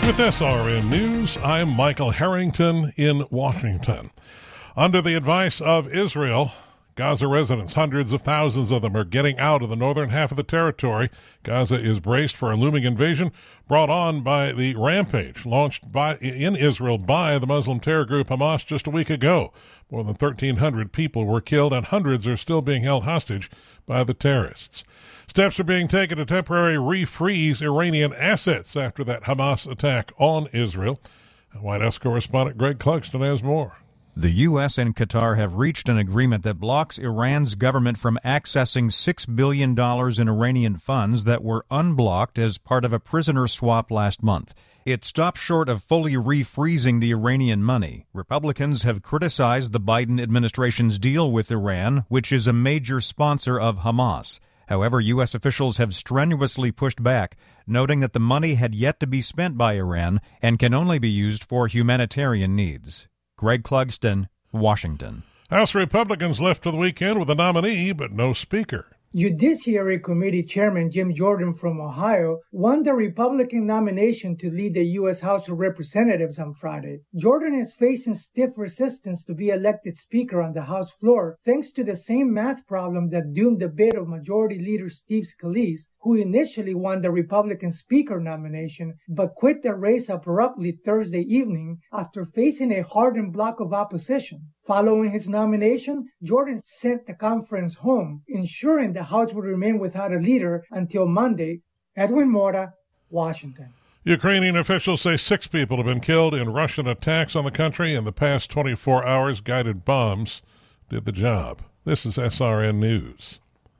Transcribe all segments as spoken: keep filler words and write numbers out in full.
With S R N News, I'm Michael Harrington in Washington. Under the advice of Israel, Gaza residents, hundreds of thousands of them, are getting out of the northern half of the territory. Gaza is braced for a looming invasion brought on by the rampage launched by in Israel by the Muslim terror group Hamas just a week ago. More than thirteen hundred people were killed and hundreds are still being held hostage by the terrorists. Steps are being taken to temporarily refreeze Iranian assets after that Hamas attack on Israel. White House correspondent Greg Clugston has more. The U S and Qatar have reached an agreement that blocks Iran's government from accessing six billion dollars in Iranian funds that were unblocked as part of a prisoner swap last month. It stops short of fully refreezing the Iranian money. Republicans have criticized the Biden administration's deal with Iran, which is a major sponsor of Hamas. However, U S officials have strenuously pushed back, noting that the money had yet to be spent by Iran and can only be used for humanitarian needs. Greg Clugston, Washington. House Republicans left for the weekend with a nominee, but no speaker. Judiciary Committee Chairman Jim Jordan from Ohio won the Republican nomination to lead the U S House of Representatives on Friday. Jordan is facing stiff resistance to be elected Speaker on the House floor, thanks to the same math problem that doomed the bid of Majority Leader Steve Scalise, who initially won the Republican Speaker nomination, but quit the race abruptly Thursday evening after facing a hardened block of opposition. Following his nomination, Jordan sent the conference home, ensuring the House would remain without a leader until Monday. Edwin Mora, Washington. Ukrainian officials say six people have been killed in Russian attacks on the country in the past twenty-four hours. Guided bombs did the job. This is S R N News.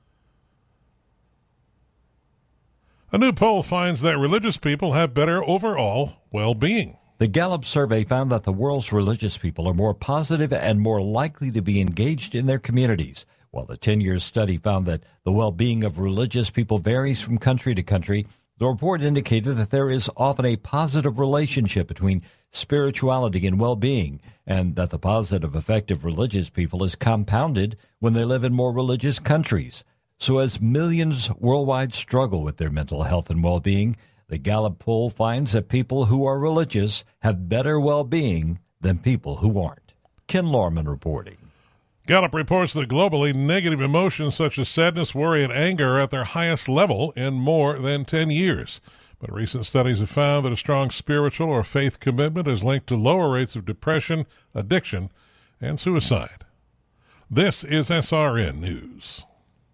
A new poll finds that religious people have better overall well-being. The Gallup survey found that the world's religious people are more positive and more likely to be engaged in their communities, while the ten-year study found that the well-being of religious people varies from country to country. The report indicated that there is often a positive relationship between spirituality and well-being, and that the positive effect of religious people is compounded when they live in more religious countries. So as millions worldwide struggle with their mental health and well-being, the Gallup poll finds that people who are religious have better well-being than people who aren't. Ken Lorman reporting. Gallup reports that globally, negative emotions such as sadness, worry, and anger are at their highest level in more than ten years. But recent studies have found that a strong spiritual or faith commitment is linked to lower rates of depression, addiction, and suicide. This is S R N News.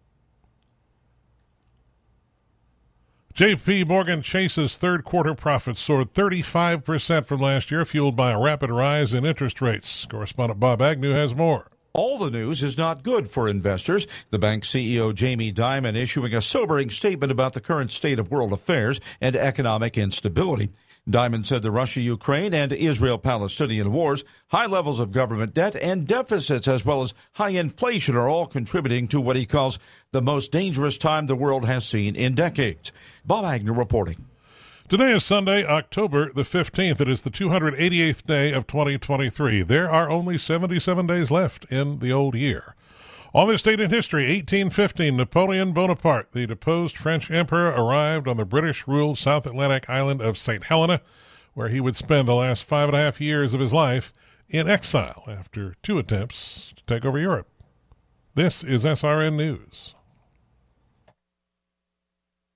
J P. Morgan Chase's third quarter profits soared thirty-five percent from last year, fueled by a rapid rise in interest rates. Correspondent Bob Agnew has more. All the news is not good for investors. The bank's C E O, Jamie Dimon, issuing a sobering statement about the current state of world affairs and economic instability. Dimon said the Russia-Ukraine and Israel-Palestinian wars, high levels of government debt, and deficits, as well as high inflation, are all contributing to what he calls the most dangerous time the world has seen in decades. Bob Agnew reporting. Today is Sunday, October the fifteenth. It is the two hundred eighty-eighth day of twenty twenty-three. There are only seventy-seven days left in the old year. On this date in history, eighteen fifteen, Napoleon Bonaparte, the deposed French emperor, arrived on the British-ruled South Atlantic island of Saint Helena, where he would spend the last five and a half years of his life in exile after two attempts to take over Europe. This is S R N News.